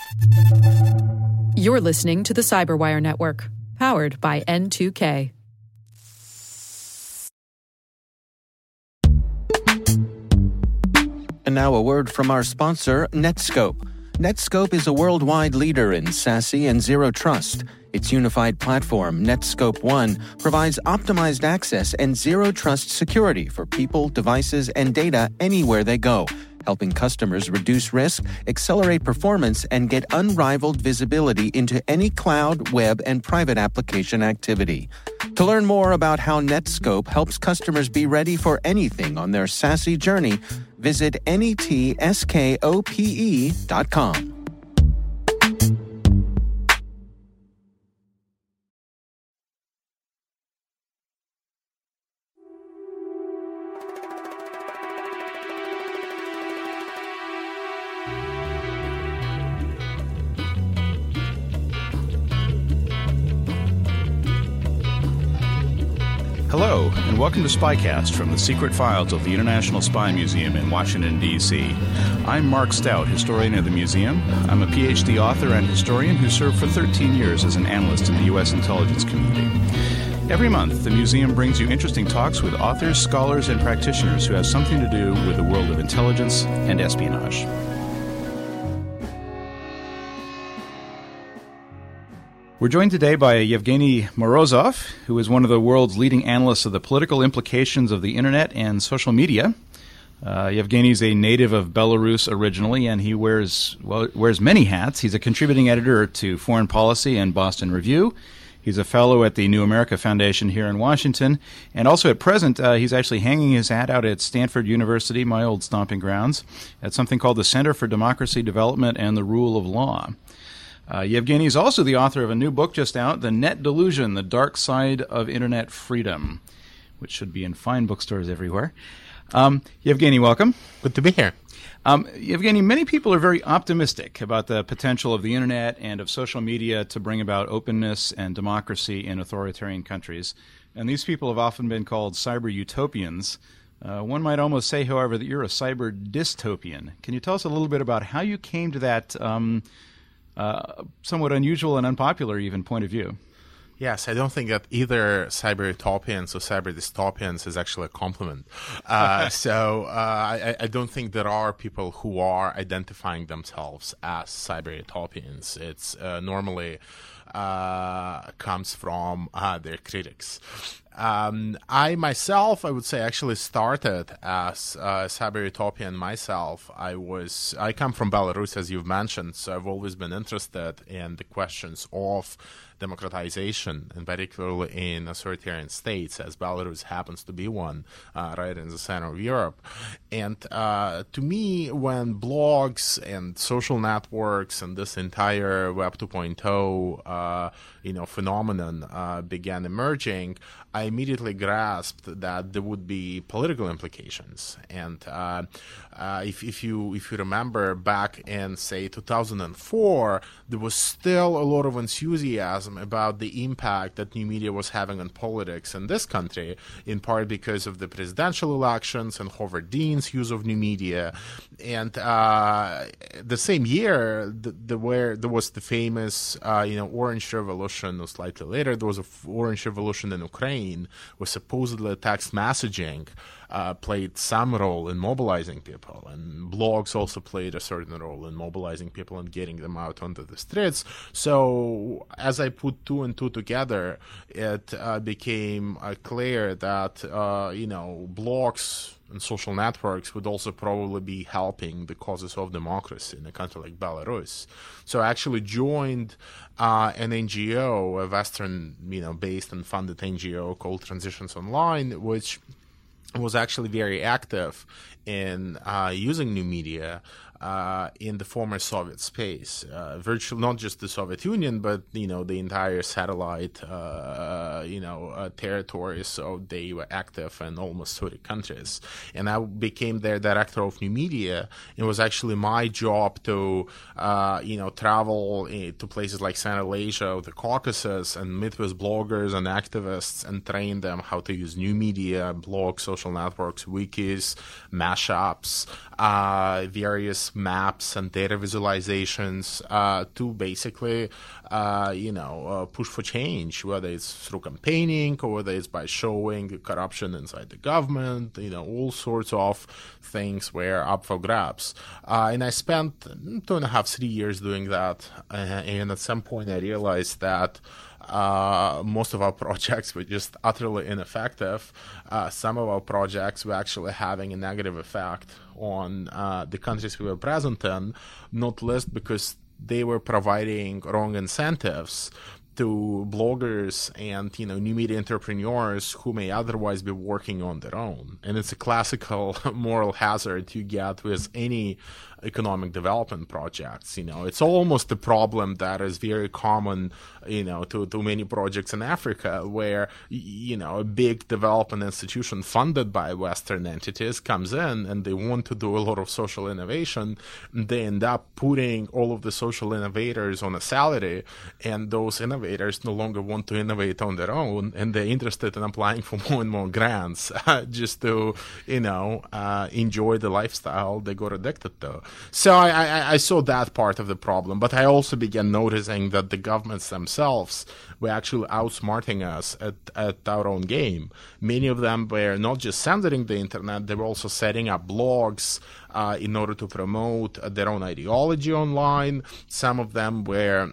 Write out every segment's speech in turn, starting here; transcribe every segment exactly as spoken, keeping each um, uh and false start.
You're listening to the Cyberwire Network, powered by N two K. And now a word from our sponsor, Netskope. Netskope is a worldwide leader in SASE and Zero Trust. Its unified platform, Netskope One, provides optimized access and Zero Trust security for people, devices, and data anywhere they go, helping customers reduce risk, accelerate performance, and get unrivaled visibility into any cloud, web, and private application activity. To learn more about how Netskope helps customers be ready for anything on their SASE journey, visit netskope dot com. Hello, and welcome to SpyCast from the Secret Files of the International Spy Museum in Washington, D C I'm Mark Stout, historian of the museum. I'm a P H D author and historian who served for thirteen years as an analyst in the U S intelligence community. Every month, the museum brings you interesting talks with authors, scholars, and practitioners who have something to do with the world of intelligence and espionage. We're joined today by Yevgeny Morozov, who is one of the world's leading analysts of the political implications of the internet and social media. Uh, Yevgeny is a native of Belarus originally, and he wears well, wears many hats. He's a contributing editor to Foreign Policy and Boston Review. He's a fellow at the New America Foundation here in Washington, and also at present, uh, he's actually hanging his hat out at Stanford University, my old stomping grounds, at something called the Center for Democracy Development and the Rule of Law. Uh, Yevgeny is also the author of a new book just out, The Net Delusion, The Dark Side of Internet Freedom, which should be in fine bookstores everywhere. Um, Yevgeny, welcome. Good to be here. Um, Yevgeny, many people are very optimistic about the potential of the internet and of social media to bring about openness and democracy in authoritarian countries. And these people have often been called cyber utopians. Uh, one might almost say, however, that you're a cyber dystopian. Can you tell us a little bit about how you came to that um, uh, somewhat unusual and unpopular even point of view? Yes, I don't think that either cyber utopians or cyber dystopians is actually a compliment. Uh, so uh, I, I don't think there are people who are identifying themselves as cyber utopians. It's uh, normally uh, comes from uh, their critics. Um, I myself, I would say, actually started as a cyber utopian myself. I was, I come from Belarus, as you've mentioned, so I've always been interested in the questions of democratization, and particularly in authoritarian states, as Belarus happens to be one, uh, right in the center of Europe. And uh, to me, when blogs and social networks and this entire Web two point oh, uh, you know, phenomenon uh, began emerging, I immediately grasped that there would be political implications. And uh, uh, if, if you if you remember back in, say, two thousand four, there was still a lot of enthusiasm about the impact that new media was having on politics in this country, in part because of the presidential elections and Howard Dean's use of new media. And uh, the same year, the, the where there was the famous, uh, you know, Orange Revolution, or slightly later, there was a Orange Revolution in Ukraine, where supposedly text messaging uh, played some role in mobilizing people, and blogs also played a certain role in mobilizing people and getting them out onto the streets. So as I put two and two together, it uh, became uh, clear that, uh, you know, blogs and social networks would also probably be helping the causes of democracy in a country like Belarus. So I actually joined uh, an N G O, a Western, you know, based and funded N G O called Transitions Online, which was actually very active in uh, using new media uh, in the former Soviet space, uh, virtually not just the Soviet Union, but, you know, the entire satellite, uh, you know, uh, territories. So they were active in almost thirty countries. And I became their director of new media. It was actually my job to, uh, you know, travel to places like Central Asia or the Caucasus and meet with bloggers and activists and train them how to use new media, blogs, social networks, wikis, mashups, uh, various graphs, maps, and data visualizations uh, to basically, uh, you know, uh, push for change, whether it's through campaigning or whether it's by showing corruption inside the government, you know, all sorts of things were up for grabs. Uh, and I spent two and a half, three years doing that. Uh, and at some point I realized that Uh, most of our projects were just utterly ineffective. Uh, some of our projects were actually having a negative effect on uh, the countries we were present in, not least because they were providing wrong incentives to bloggers and, you know, new media entrepreneurs who may otherwise be working on their own. And it's a classical moral hazard you get with any economic development projects. You know, it's almost a problem that is very common, you know, to, to many projects in Africa, where, you know, a big development institution funded by Western entities comes in and they want to do a lot of social innovation. And they end up putting all of the social innovators on a salary, and those innovators no longer want to innovate on their own, and they're interested in applying for more and more grants uh, just to, you know, uh, enjoy the lifestyle they got addicted to. So I, I, I saw that part of the problem, but I also began noticing that the governments themselves were actually outsmarting us at, at our own game. Many of them were not just censoring the internet, they were also setting up blogs uh, in order to promote their own ideology online. Some of them were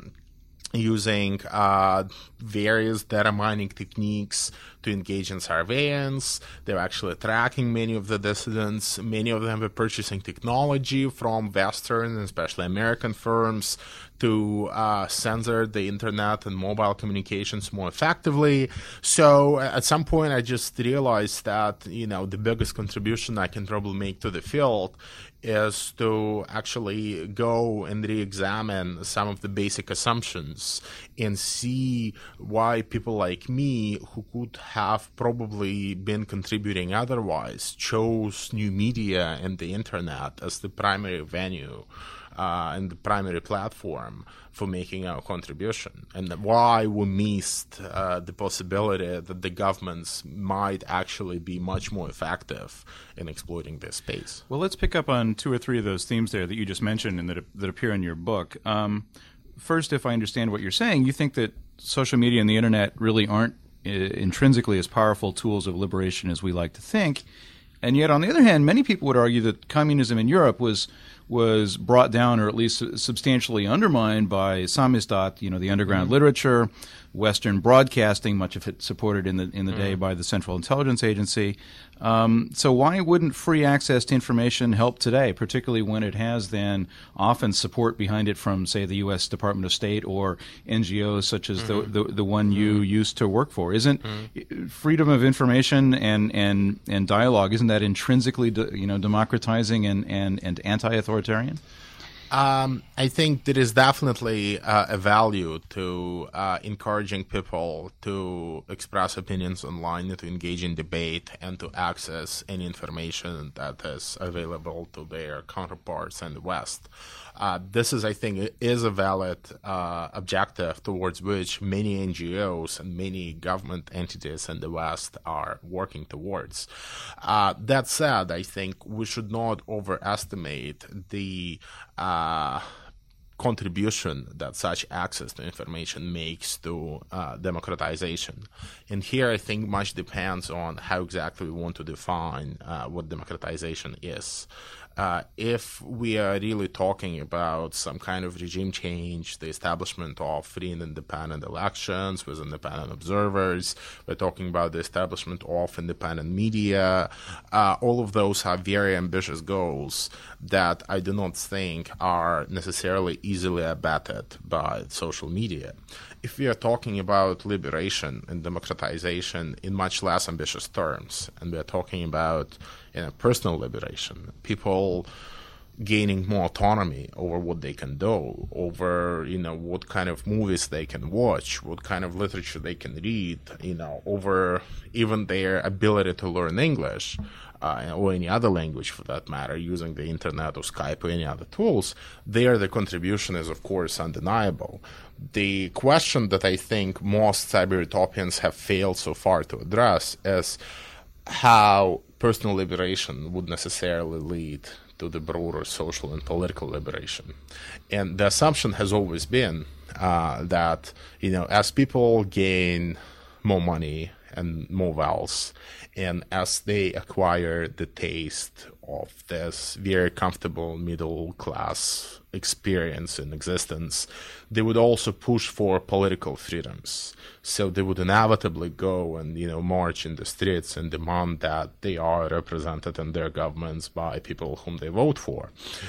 using uh, various data mining techniques to engage in surveillance. They were actually tracking many of the dissidents. Many of them were purchasing technology from Western, especially American firms, to uh, censor the internet and mobile communications more effectively. So at some point, I just realized that, you know, the biggest contribution I can probably make to the field is to actually go and re-examine some of the basic assumptions and see why people like me, who could have probably been contributing otherwise, chose new media and the internet as the primary venue uh, and the primary platform for making our contribution, and why we missed uh, the possibility that the governments might actually be much more effective in exploiting this space. Well, let's pick up on two or three of those themes there that you just mentioned and that, that appear in your book. Um, first, if I understand what you're saying, you think that social media and the internet really aren't uh, intrinsically as powerful tools of liberation as we like to think. And yet, on the other hand, many people would argue that communism in Europe was was brought down, or at least substantially undermined, by Samizdat, you know, the underground mm-hmm. literature, Western broadcasting, much of it supported in the in the mm-hmm. day by the Central Intelligence Agency. Um, so why wouldn't free access to information help today, particularly when it has then often support behind it from, say, the U S Department of State or N G Os such as mm-hmm. the, the the one you mm-hmm. used to work for? Isn't mm-hmm. freedom of information and and and dialogue, isn't that intrinsically de, you know democratizing and and and anti-authoritarian? Um, I think there is definitely uh, a value to uh, encouraging people to express opinions online, to engage in debate, and to access any information that is available to their counterparts in the West. Uh, this is, I think, is a valid uh, objective towards which many N G Os and many government entities in the West are working towards. Uh, that said, I think we should not overestimate the uh, contribution that such access to information makes to uh, democratization. And here I think much depends on how exactly we want to define uh, what democratization is. Uh, if we are really talking about some kind of regime change, the establishment of free and independent elections with independent observers, we're talking about the establishment of independent media, uh, all of those are very ambitious goals that I do not think are necessarily easily abetted by social media. If we are talking about liberation and democratization in much less ambitious terms, and we are talking about you know, personal liberation, people gaining more autonomy over what they can do, over, you know, what kind of movies they can watch, what kind of literature they can read, you know, over even their ability to learn English, uh, or any other language for that matter, using the internet or Skype or any other tools, there the contribution is, of course, undeniable. The question that I think most cyber utopians have failed so far to address is how personal liberation would necessarily lead to to the broader social and political liberation. And the assumption has always been uh, that, you know, as people gain more money and more wealth, and as they acquire the taste of this very comfortable middle class experience in existence, they would also push for political freedoms. So they would inevitably go and, you know, march in the streets and demand that they are represented in their governments by people whom they vote for.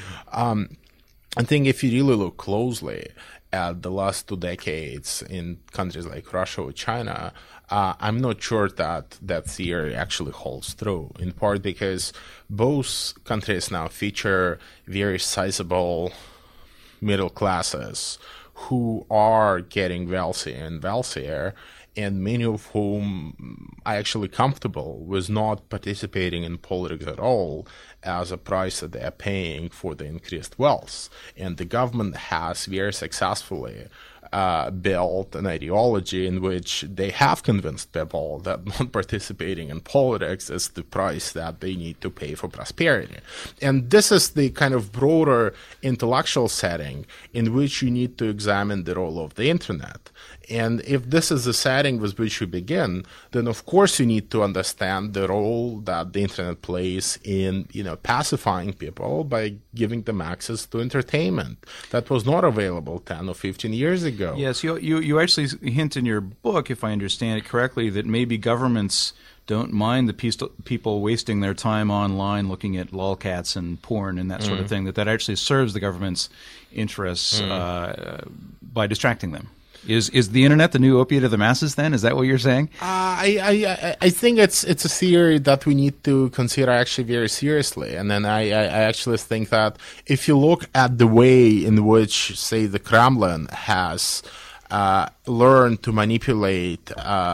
Um, I think if you really look closely at the last two decades in countries like Russia or China, uh, I'm not sure that that theory actually holds true, in part because both countries now feature very sizable middle classes who are getting wealthier and wealthier, and many of whom are actually comfortable with not participating in politics at all as a price that they are paying for the increased wealth. And the government has very successfully uh, built an ideology in which they have convinced people that not participating in politics is the price that they need to pay for prosperity. And this is the kind of broader intellectual setting in which you need to examine the role of the internet. And if this is the setting with which you begin, then of course you need to understand the role that the internet plays in, you know, pacifying people by giving them access to entertainment that was not available ten or fifteen years ago. Yes, you, you, you actually hint in your book, if I understand it correctly, that maybe governments don't mind the piece, people wasting their time online looking at lolcats and porn and that sort mm. of thing, that that actually serves the government's interests mm. uh, by distracting them. Is is the internet the new opiate of the masses then? Is that what you're saying? Uh, I, I I think it's it's a theory that we need to consider actually very seriously. And then I, I, I actually think that if you look at the way in which, say, the Kremlin has uh, learned to manipulate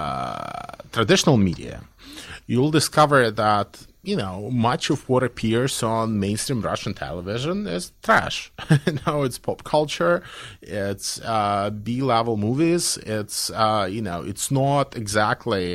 uh, traditional media, you'll discover that, you know, much of what appears on mainstream Russian television is trash. You know, it's pop culture, it's uh, B-level movies, it's, uh, you know, it's not exactly,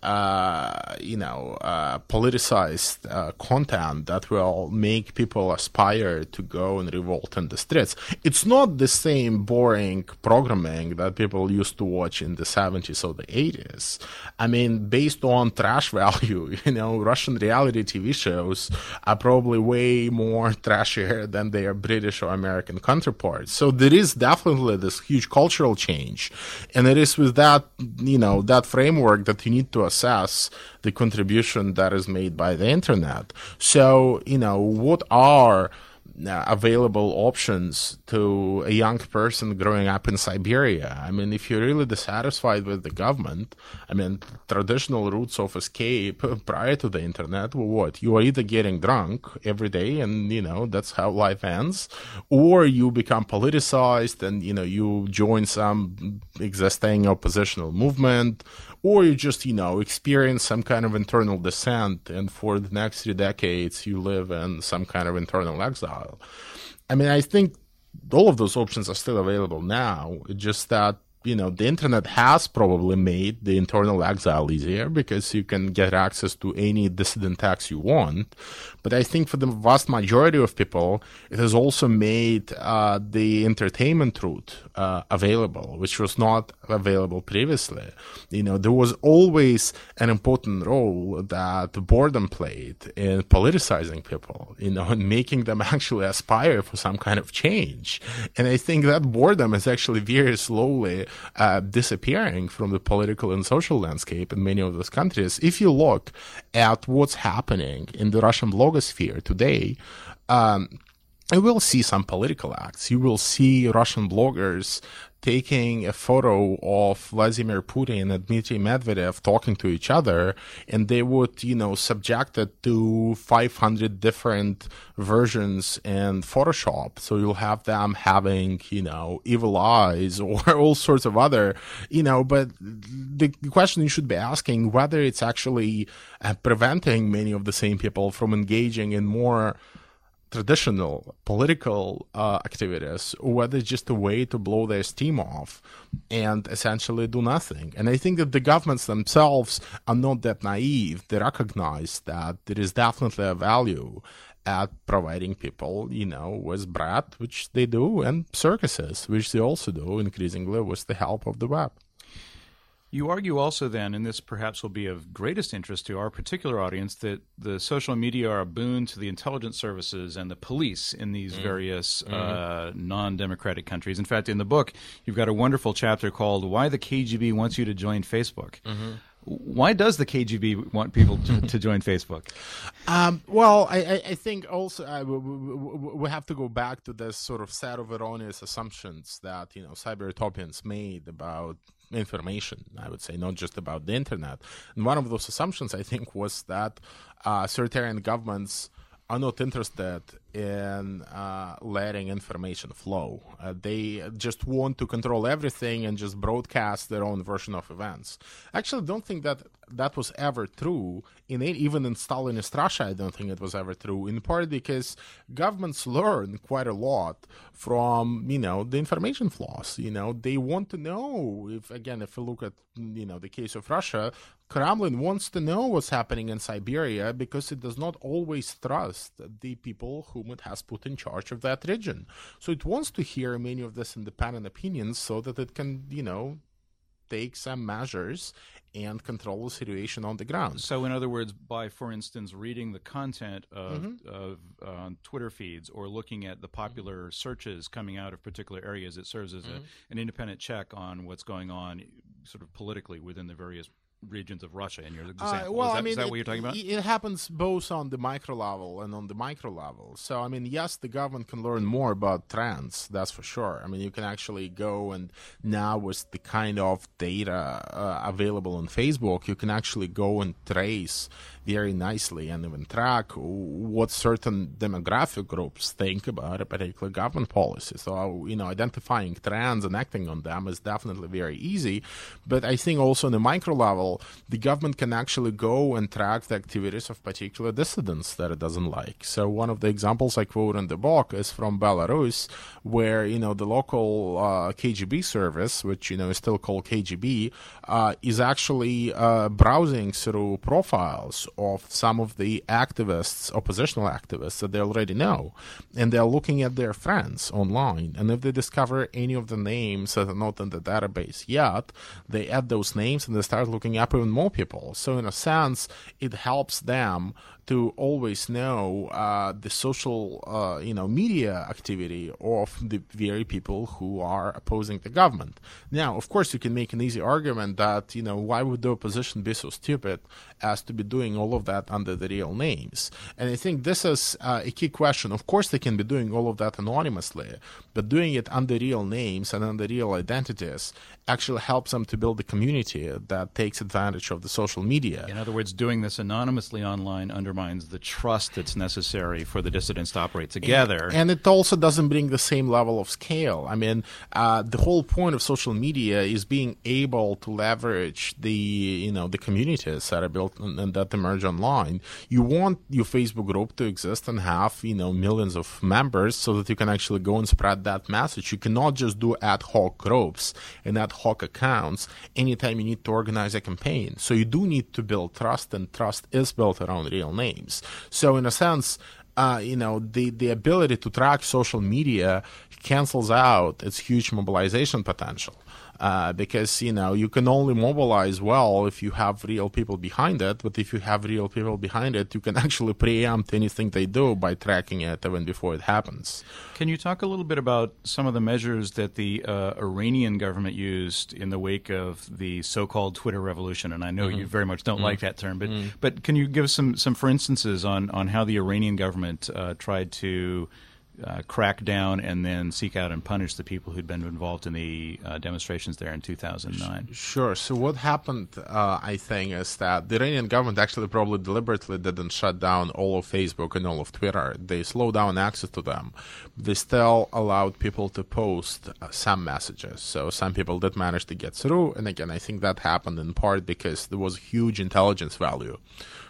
uh, you know, uh, politicized uh, content that will make people aspire to go and revolt in the streets. It's not the same boring programming that people used to watch in the seventies or the eighties. I mean, based on trash value, you know, Russian reality T V shows are probably way more trashier than their British or American counterparts. So there is definitely this huge cultural change. And it is with that, you know, that framework that you need to assess the contribution that is made by the internet. So, you know, what are uh, available options to a young person growing up in Siberia? I mean, if you're really dissatisfied with the government, I mean, traditional routes of escape prior to the internet were what? You are either getting drunk every day and, you know, that's how life ends, or you become politicized and, you know, you join some existing oppositional movement, or you just, you know, experience some kind of internal dissent, and for the next three decades, you live in some kind of internal exile. I mean, I think all of those options are still available now. It's just that, you know, the internet has probably made the internal exile easier because you can get access to any dissident text you want. But I think for the vast majority of people, it has also made uh, the entertainment route uh, available, which was not available previously. You know, there was always an important role that boredom played in politicizing people, you know, and making them actually aspire for some kind of change. And I think that boredom is actually very slowly Uh, disappearing from the political and social landscape in many of those countries. If you look at what's happening in the Russian blogosphere today, um, you will see some political acts. You will see Russian bloggers taking a photo of Vladimir Putin and Dmitry Medvedev talking to each other, and they would, you know, subject it to five hundred different versions in Photoshop. So you'll have them having, you know, evil eyes or all sorts of other, you know, but the question you should be asking whether it's actually uh, preventing many of the same people from engaging in more traditional political uh, activities, or whether it's just a way to blow their steam off and essentially do nothing. And I think that the governments themselves are not that naive. They recognize that there is definitely a value at providing people, you know, with bread, which they do, and circuses, which they also do increasingly with the help of the web. You argue also then, and this perhaps will be of greatest interest to our particular audience, that the social media are a boon to the intelligence services and the police in these mm. various mm-hmm. uh, non-democratic countries. In fact, in the book, you've got a wonderful chapter called Why the K G B Wants You to Join Facebook. Mm-hmm. Why does the K G B want people to, to join Facebook? Um, well, I, I think also uh, we, we have to go back to this sort of set of erroneous assumptions that, you know, cyber utopians made about information, I would say, not just about the internet. And one of those assumptions, I think, was that uh, authoritarian governments are not interested in uh, letting information flow. Uh, they just want to control everything and just broadcast their own version of events. Actually, I don't think that that was ever true. In even in Stalinist Russia, I don't think it was ever true, in part because governments learn quite a lot from, you know, the information flows. You know, they want to know, if again, if you look at, you know, the case of Russia, Kremlin wants to know what's happening in Siberia because it does not always trust the people whom it has put in charge of that region. So it wants to hear many of these independent opinions so that it can, you know, take some measures and control the situation on the ground. So in other words, by, for instance, reading the content of, mm-hmm. of uh, Twitter feeds or looking at the popular mm-hmm. searches coming out of particular areas, it serves as mm-hmm. a, an independent check on what's going on sort of politically within the various regions of Russia in your example. Uh, well, is that, I mean, is that it, what you're talking about? It happens both on the micro level and on the micro level. So, I mean, yes, the government can learn more about trends, that's for sure. I mean, you can actually go and now with the kind of data uh, available on Facebook, you can actually go and trace very nicely and even track what certain demographic groups think about a particular government policy. So, you know, identifying trends and acting on them is definitely very easy. But I think also on the micro level, the government can actually go and track the activities of particular dissidents that it doesn't like. So one of the examples I quote in the book is from Belarus, where, you know, the local uh, K G B service, which, you know, is still called K G B, uh, is actually uh, browsing through profiles of some of the activists, oppositional activists that they already know. And they're looking at their friends online. And if they discover any of the names that are not in the database yet, they add those names and they start looking up even more people. So in a sense, it helps them to always know uh, the social, uh, you know, media activity of the very people who are opposing the government. Now, of course, you can make an easy argument that, you know, why would the opposition be so stupid as to be doing all of that under the real names? And I think this is uh, a key question. Of course, they can be doing all of that anonymously, but doing it under real names and under real identities actually helps them to build a community that takes advantage of the social media. In other words, doing this anonymously online undermines the trust that's necessary for the dissidents to operate together. And, and it also doesn't bring the same level of scale. I mean, uh, the whole point of social media is being able to leverage the, you know, the communities that are built and, and that emerge online. You want your Facebook group to exist and have, you know, millions of members so that you can actually go and spread that message. You cannot just do ad hoc groups and ad hoc accounts anytime you need to organize a campaign. So you do need to build trust, and trust is built around real names. So in a sense, uh, you know, the, the ability to track social media cancels out its huge mobilization potential. Uh, because, you know, you can only mobilize well if you have real people behind it. But if you have real people behind it, you can actually preempt anything they do by tracking it even before it happens. Can you talk a little bit about some of the measures that the uh, Iranian government used in the wake of the so-called Twitter revolution? And I know mm-hmm. you very much don't mm-hmm. like that term, but mm-hmm. but can you give us some, some for instances on, on how the Iranian government uh, tried to Uh, crack down and then seek out and punish the people who'd been involved in the uh, demonstrations there in two thousand nine? Sure. So what happened, uh, I think, is that the Iranian government actually probably deliberately didn't shut down all of Facebook and all of Twitter. They slowed down access to them. They still allowed people to post uh, some messages. So some people did manage to get through. And again, I think that happened in part because there was huge intelligence value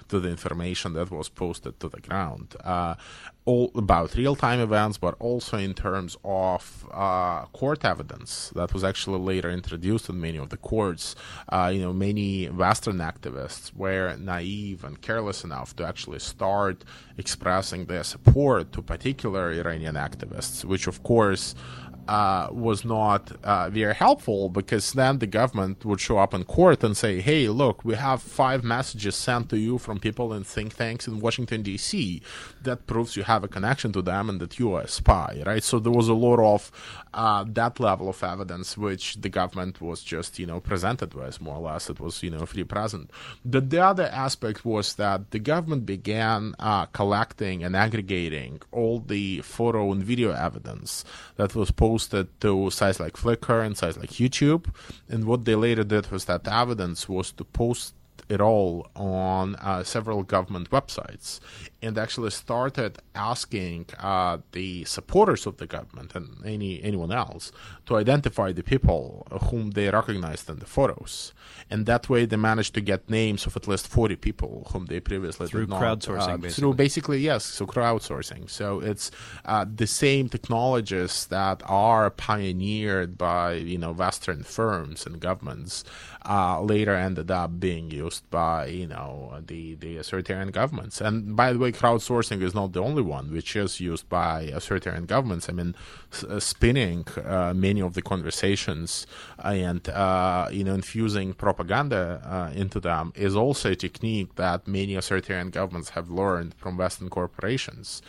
to the information that was posted to the ground, uh, all about real-time events, but also in terms of uh, court evidence that was actually later introduced in many of the courts. Uh, you know, many Western activists were naive and careless enough to actually start expressing their support to particular Iranian activists, which of course Uh, was not uh, very helpful, because then the government would show up in court and say, hey, look, we have five messages sent to you from people in think tanks in Washington, D C that proves you have a connection to them and that you are a spy, right? So there was a lot of uh, that level of evidence which the government was just, you know, presented with, more or less. It was, you know, free present. The, the other aspect was that the government began uh, collecting and aggregating all the photo and video evidence that was posted to sites like Flickr and sites like YouTube. And what they later did was that evidence was to post it all on uh, several government websites, and actually started asking uh, the supporters of the government and any anyone else to identify the people whom they recognized in the photos. And that way they managed to get names of at least forty people whom they previously through did not. crowdsourcing, uh, basically. Through basically, yes, so crowdsourcing. So it's uh, the same technologies that are pioneered by, you know, Western firms and governments uh, later ended up being used by, you know, the, the authoritarian governments. And by the way, crowdsourcing is not the only one which is used by authoritarian governments. I mean, s- uh, spinning uh, many of the conversations and, uh, you know, infusing propaganda uh, into them is also a technique that many authoritarian governments have learned from Western corporations.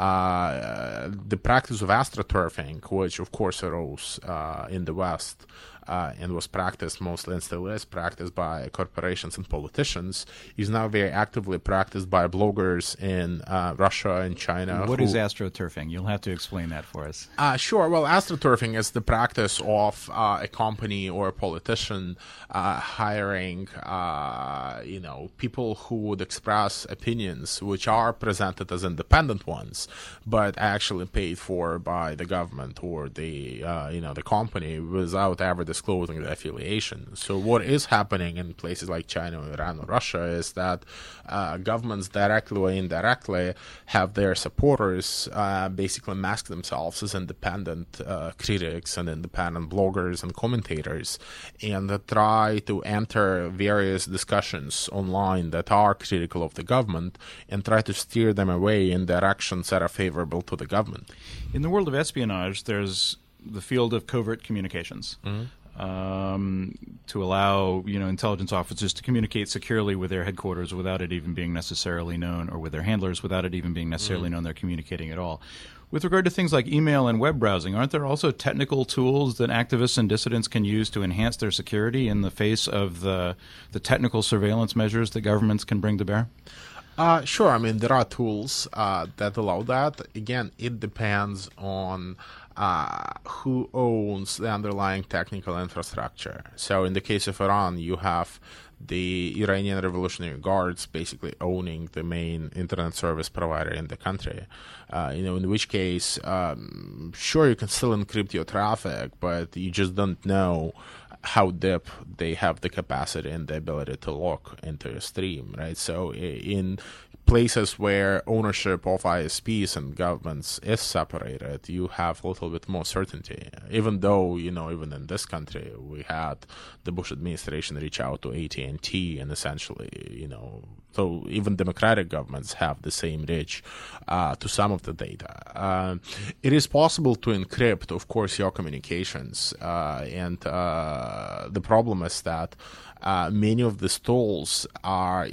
Uh, the practice of astroturfing, which of course arose uh, in the West, Uh, and was practiced mostly and still is practiced by corporations and politicians, is now very actively practiced by bloggers in uh, Russia and China. What who, is astroturfing? You'll have to explain that for us. Uh, sure. Well, astroturfing is the practice of uh, a company or a politician uh, hiring, uh, you know, people who would express opinions which are presented as independent ones, but actually paid for by the government or the, uh, you know, the company without ever disclosing the affiliation. So what is happening in places like China, Iran, or Russia is that uh, governments directly or indirectly have their supporters uh, basically mask themselves as independent uh, critics and independent bloggers and commentators, and uh, try to enter various discussions online that are critical of the government and try to steer them away in directions that are favorable to the government. In the world of espionage, there's the field of covert communications. Mm-hmm. Um, to allow, you know, intelligence officers to communicate securely with their headquarters without it even being necessarily known, or with their handlers without it even being necessarily mm. known they're communicating at all. With regard to things like email and web browsing, aren't there also technical tools that activists and dissidents can use to enhance their security in the face of the the technical surveillance measures that governments can bring to bear? Uh, sure. I mean, there are tools uh, that allow that. Again, it depends on Uh, who owns the underlying technical infrastructure. So in the case of Iran, you have the Iranian Revolutionary Guards basically owning the main internet service provider in the country. Uh, you know, in which case, um, sure, you can still encrypt your traffic, but you just don't know how deep they have the capacity and the ability to look into your stream, right? So in places where ownership of I S Ps and governments is separated, you have a little bit more certainty. Even though, you know, even in this country, we had the Bush administration reach out to A T and T and essentially, you know, so even democratic governments have the same reach uh, to some of the data. Uh, it is possible to encrypt, of course, your communications. Uh, and uh, the problem is that Uh, many of these tools are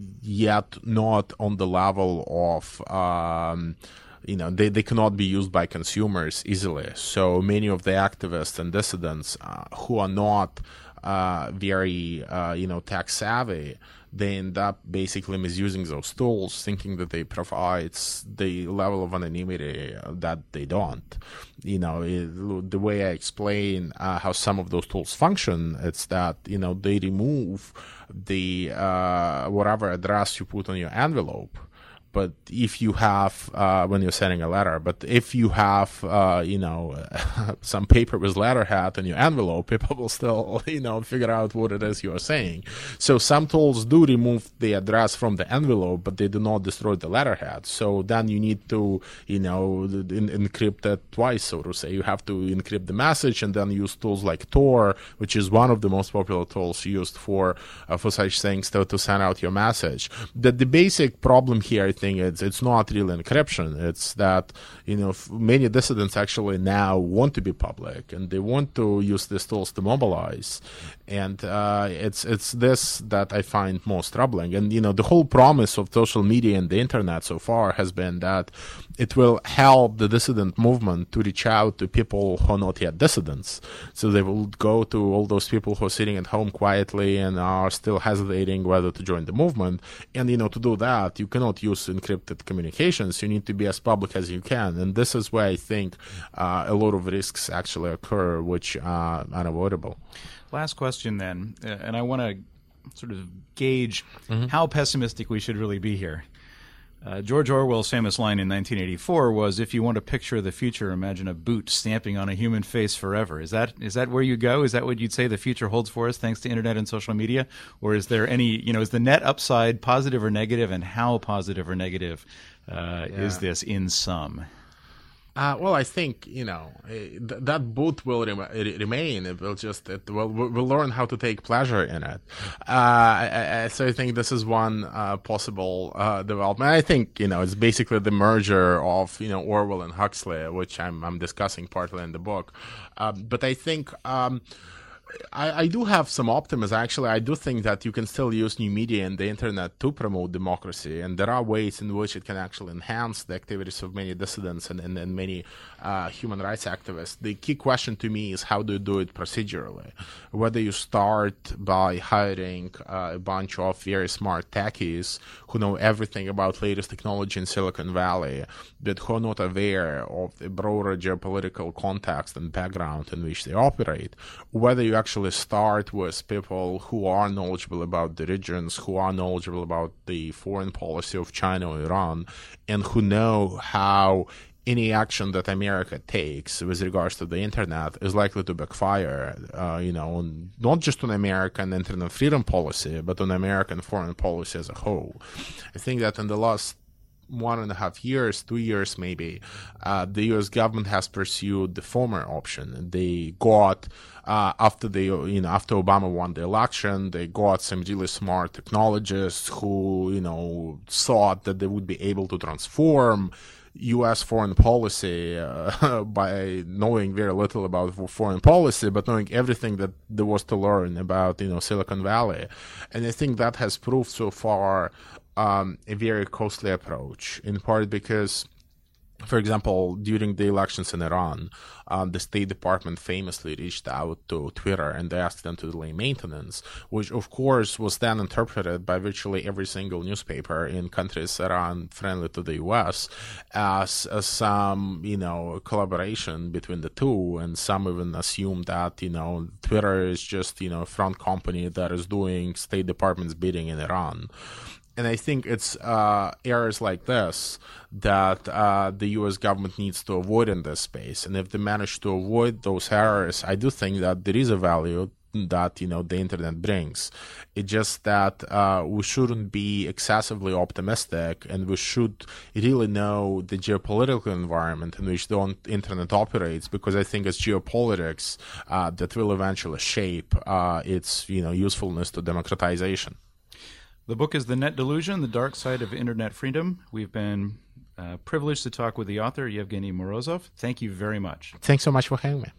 yet not on the level of, um, you know, they, they cannot be used by consumers easily. So many of the activists and dissidents uh, who are not uh, very, uh, you know, tech savvy, they end up basically misusing those tools, thinking that they provide the level of anonymity that they don't. You know, it, the way I explain uh, how some of those tools function, it's that, you know, they remove the uh, whatever address you put on your envelope, but if you have, uh, when you're sending a letter, but if you have, uh, you know, some paper with letterhead in your envelope, people will still, you know, figure out what it is you are saying. So some tools do remove the address from the envelope, but they do not destroy the letterhead. So then you need to, you know, in, encrypt it twice, so to say. You have to encrypt the message and then use tools like Tor, which is one of the most popular tools used for uh, for such things to, to send out your message. The, the basic problem here, I think, is it's not really encryption. It's that, you know, many dissidents actually now want to be public and they want to use these tools to mobilize. And uh, it's it's this that I find most troubling. And, you know, the whole promise of social media and the internet so far has been that it will help the dissident movement to reach out to people who are not yet dissidents. So they will go to all those people who are sitting at home quietly and are still hesitating whether to join the movement. And, you know, to do that, you cannot use encrypted communications. You need to be as public as you can. And this is where I think uh, a lot of risks actually occur, which are unavoidable. Last question then, uh, and I want to sort of gauge mm-hmm. how pessimistic we should really be here. Uh, George Orwell's famous line in nineteen eighty-four was, "If you want a picture of the future, imagine a boot stamping on a human face forever." Is that is that where you go? Is that what you'd say the future holds for us thanks to internet and social media? Or is there any, you know, is the net upside positive or negative, and how positive or negative uh, yeah. is this in sum? Uh, well, I think, you know, th- that boot will rem- remain. It will just, it will, we'll learn how to take pleasure in it. Uh, I, I, so I think this is one uh, possible uh, development. I think, you know, it's basically the merger of, you know, Orwell and Huxley, which I'm, I'm discussing partly in the book. Uh, but I think... Um, I, I do have some optimism. Actually, I do think that you can still use new media and the internet to promote democracy, and there are ways in which it can actually enhance the activities of many dissidents and, and, and many uh, human rights activists. The key question to me is how do you do it procedurally? Whether you start by hiring uh, a bunch of very smart techies who know everything about latest technology in Silicon Valley, but who are not aware of the broader geopolitical context and background in which they operate, whether you actually start with people who are knowledgeable about the regions, who are knowledgeable about the foreign policy of China or Iran, and who know how any action that America takes with regards to the internet is likely to backfire, uh, you know, on, not just on American internet freedom policy, but on American foreign policy as a whole. I think that in the last one and a half years, two years maybe, uh, the U S government has pursued the former option. They got, uh, after they, you know, after Obama won the election, they got some really smart technologists who, you know, thought that they would be able to transform U S foreign policy uh, by knowing very little about foreign policy, but knowing everything that there was to learn about, you know, Silicon Valley. And I think that has proved so far Um, a very costly approach, in part because, for example, during the elections in Iran, um, the State Department famously reached out to Twitter and they asked them to delay maintenance, which of course was then interpreted by virtually every single newspaper in countries that are friendly to the U S as, as some, you know, collaboration between the two, and some even assume that, you know, Twitter is just, you know, a front company that is doing State Department's bidding in Iran. And I think it's uh, errors like this that uh, the U S government needs to avoid in this space. And if they manage to avoid those errors, I do think that there is a value that, you know, the internet brings. It's just that uh, we shouldn't be excessively optimistic, and we should really know the geopolitical environment in which the internet operates, because I think it's geopolitics uh, that will eventually shape uh, its, you know, usefulness to democratization. The book is The Net Delusion, The Dark Side of Internet Freedom. We've been uh, privileged to talk with the author, Yevgeny Morozov. Thank you very much. Thanks so much for having me.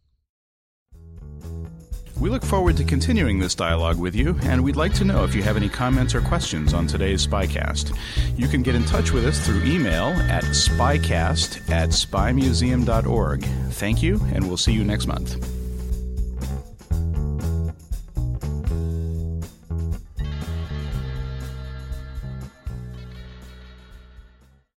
We look forward to continuing this dialogue with you, and we'd like to know if you have any comments or questions on today's Spycast. You can get in touch with us through email at spycast at spy museum dot org. Thank you, and we'll see you next month.